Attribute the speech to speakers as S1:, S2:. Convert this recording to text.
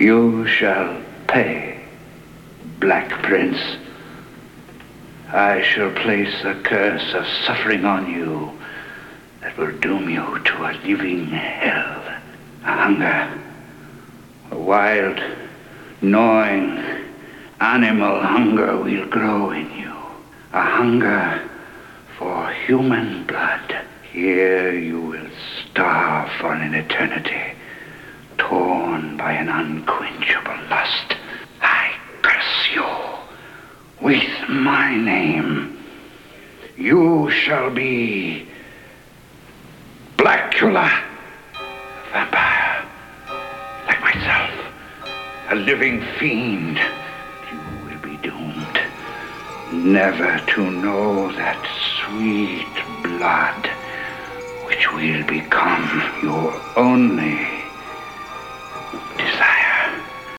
S1: You shall pay, Black Prince. I shall place a curse of suffering on you that will doom you to a living hell. A hunger, a wild, gnawing, animal hunger will grow in you. A hunger for human blood. Here you will starve for an eternity, torn by an unquenchable lust. I curse you with my name. You shall be Blackula, a vampire, like myself, a living fiend. You will be doomed never to know that sweet blood which will become your only